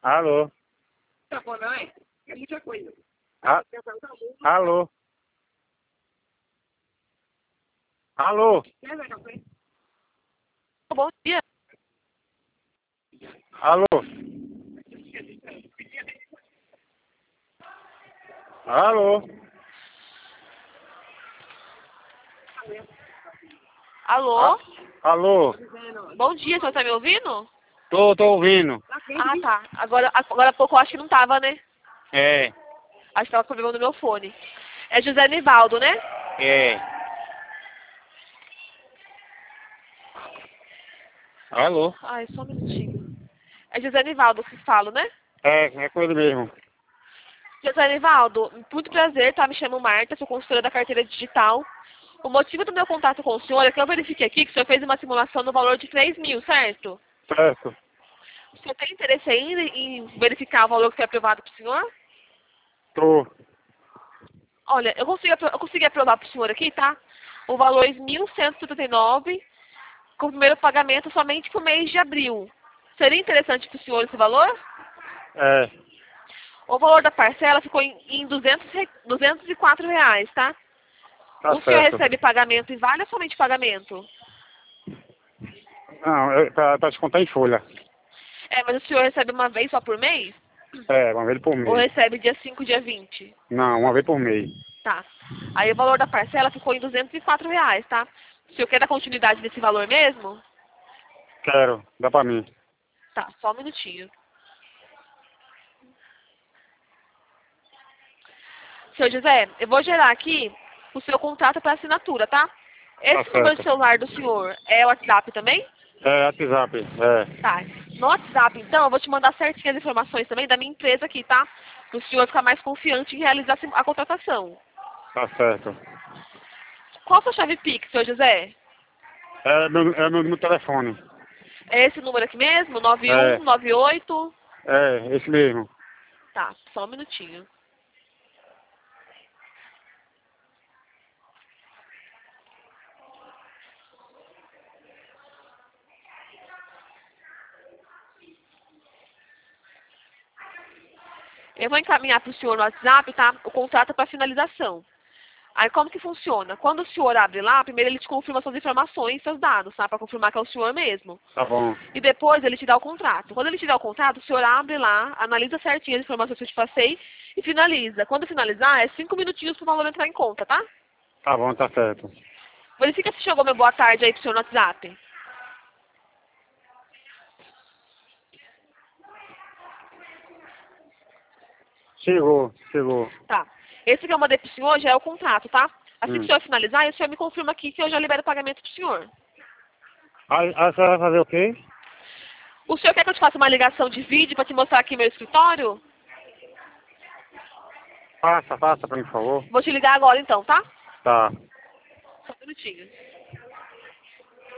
Alô? Tá bom, não é? É muita coisa. A- Alô? Alô? Bom dia. Alô? Alô? Alô? Alô? Bom dia, você tá me ouvindo? Tô ouvindo. Ah, tá. Agora há pouco eu acho que não tava, né? É, Acho que tava com problema no meu fone. É José Nivaldo, né? é. Alô? Ai, só um minutinho. É José Nivaldo que falo, né? É com ele mesmo. José Nivaldo, muito prazer, tá? Me chamo Marta, sou consultora da carteira digital. O motivo do meu contato com o senhor é que eu verifiquei aqui que o senhor fez uma simulação no valor de 3 mil, certo? Certo. O senhor tem interesse ainda em verificar o valor que foi aprovado para o senhor? Tô. Olha, eu consegui aprovar para o senhor aqui, tá? O valor é 1.179, com o primeiro pagamento somente para o mês de abril. Seria interessante para o senhor esse valor? É. O valor da parcela ficou em 204 reais, tá? Tá O senhor certo. recebe pagamento em vale ou somente pagamento? Não, pra descontar em folha. É, mas o senhor recebe uma vez só por mês? É, uma vez por Ou mês. recebe dia 5, dia 20? Não, uma vez por mês. Tá. Aí o valor da parcela ficou em 204 reais, tá? O senhor quer dar continuidade nesse valor mesmo? Quero. Dá pra mim. Tá, só um minutinho. Senhor José, eu vou gerar aqui o seu contrato para assinatura, tá? Esse Tá número de certo. celular do senhor é o WhatsApp também? É, WhatsApp. É. Tá. No WhatsApp, então, eu vou te mandar certinho as informações também da minha empresa aqui, tá? Para o senhor ficar mais confiante em realizar a contratação. Tá certo. Qual a sua chave Pix, senhor José? É meu telefone. É esse número aqui mesmo? É. 9198? É, esse mesmo. Tá, só um minutinho. Eu vou encaminhar para o senhor no WhatsApp, tá? O contrato para finalização. Aí como que funciona? Quando o senhor abre lá, primeiro ele te confirma suas informações, seus dados, tá? Para confirmar que é o senhor mesmo. Tá bom. E depois ele te dá o contrato. Quando ele te dá o contrato, o senhor abre lá, analisa certinho as informações que eu te passei e finaliza. Quando finalizar, é 5 minutinhos para o valor entrar em conta, tá? Tá bom, tá certo. Verifica se chegou meu boa tarde aí pro senhor no WhatsApp. Chegou. Tá. Esse que eu mandei pro senhor já é o contrato, tá? Assim que o Hum. senhor finalizar, o senhor me confirma aqui que eu já libero o pagamento pro senhor. Aí a senhora vai fazer o quê? O senhor quer que eu te faça uma ligação de vídeo para te mostrar aqui meu escritório? Faça pra mim, por favor. Vou te ligar agora então, tá? Tá. Só um minutinho.